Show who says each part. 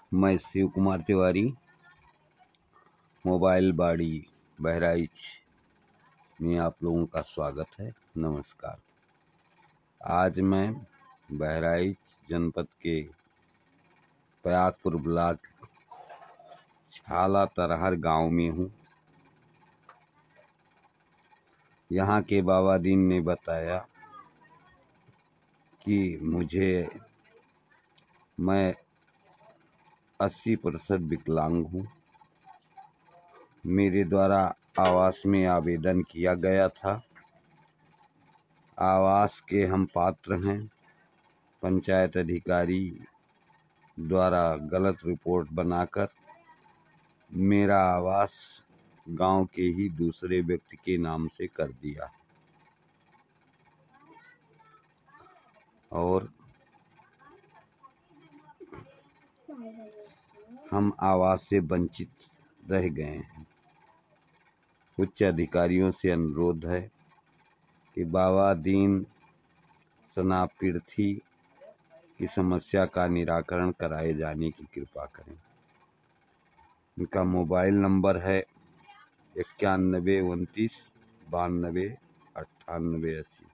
Speaker 1: मैं शिव कुमार तिवारी, मोबाइल बाड़ी बहराइच में आप लोगों का स्वागत है। नमस्कार। आज मैं बहराइच जनपद के प्रयागपुर ब्लॉक छाला तरहर गांव में हूँ। यहाँ के बाबा दीन ने बताया कि मैं 80% विकलांग हूँ। मेरे द्वारा आवास में आवेदन किया गया था। आवास के हम पात्र हैं। पंचायत अधिकारी द्वारा गलत रिपोर्ट बनाकर मेरा आवास गांव के ही दूसरे व्यक्ति के नाम से कर दिया और हम आवास से वंचित रह गए हैं। उच्च अधिकारियों से अनुरोध है कि बाबा दीन शरणार्थी की समस्या का निराकरण कराए जाने की कृपा करें। इनका मोबाइल नंबर है 91 29 92 98 80।